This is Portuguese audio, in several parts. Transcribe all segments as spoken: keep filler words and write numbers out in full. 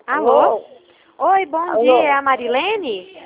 Alô? Alô? Oi, bom Alô? dia, é a Marilene?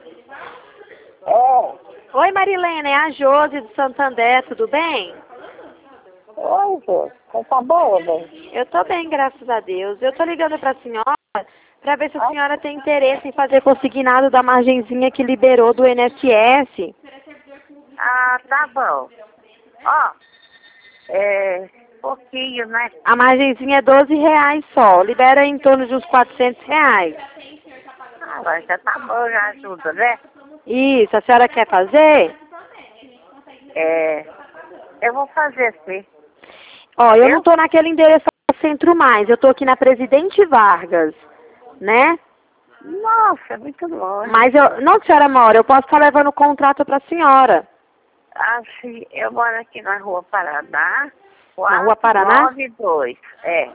É. Oi, Marilene, é a Josi do Santander, tudo bem? Oi, Jô. Você tá boa, bem? Eu tô bem, graças a Deus. Eu tô ligando pra senhora pra ver se a Ah, senhora tem interesse em fazer consignado da margenzinha que liberou do I N S S. ah, tá bom. Ó, é pouquinho, né? A margenzinha é doze reais só, libera em torno de uns quatrocentos reais. Ah, mas já tá bom, já ajuda, né? Isso, a senhora quer fazer? É, eu vou fazer sim. Ó, eu não Viu? tô naquele endereço do centro mais, eu tô aqui na Presidente Vargas, né? Nossa, é muito longe. Mas eu, não, senhora mora, eu posso estar levando o contrato pra senhora. Assim, eu moro aqui na rua Paraná, Na Rua Paraná? quatrocentos e noventa e dois. É,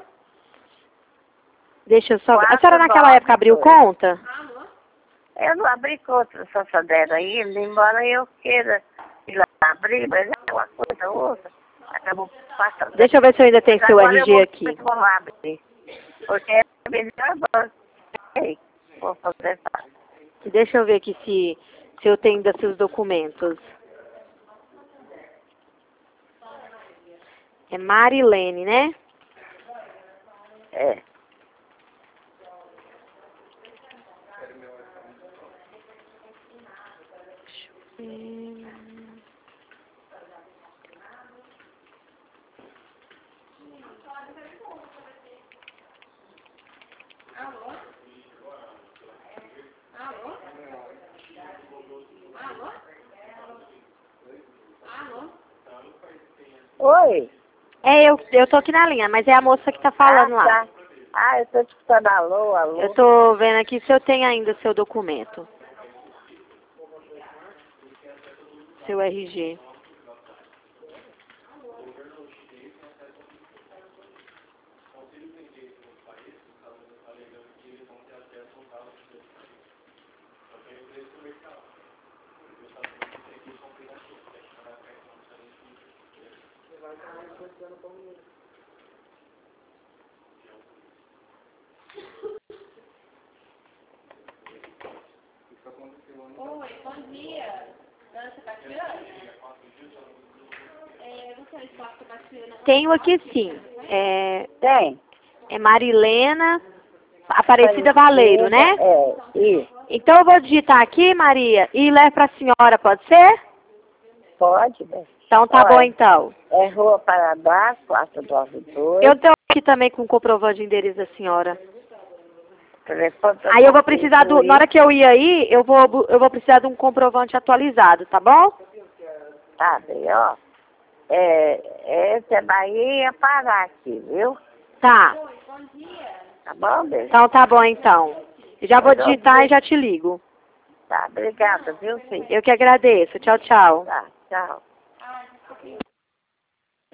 Deixa eu só ver. A senhora naquela época abriu quatrocentos e noventa e dois. conta? Eu não abri conta no Santander ainda, embora eu queira ir lá abrir, mas é uma coisa ou outra. Acabou passando. Deixa eu ver se eu ainda tenho Mas seu agora eu R G vou, aqui. eu vou lá abrir. Porque é melhor banco. Ei, vou fazer fácil. Deixa eu ver aqui se, se eu tenho ainda seus documentos. É Marilene, né? É. Hum. Oi? É, eu, eu tô aqui na linha, mas é a moça que tá Ah, falando lá. tá. Ah, eu tô te escutando alô, alô. Eu tô vendo aqui se eu tenho ainda seu documento. Seu R G. Oi, bom dia. Dona Sebastiana? É, você é o Espaço Sebastiana? Tenho aqui sim. É, Tem. é Marilena Aparecida Valeiro, né? É, isso. Então eu vou digitar aqui, Maria, e levo pra senhora, pode ser? Pode, né? Então tá bom Olha, então. é Rua Paraná, quatrocentos e noventa e dois. Eu tô aqui também com o comprovante de endereço da senhora. Telefone Aí eu vou precisar do, na hora que eu ir aí, eu vou, bu- eu vou precisar de um comprovante atualizado, tá bom? Tá bem, ó. É, esse é Bahia Pará aqui, viu? Tá. Tá bom, beijo? Então tá bom então. Eu já vou Pode digitar ouvir. e já te ligo. Tá, obrigada, viu, filho? Eu que agradeço. Tchau, tchau. Tá, tchau.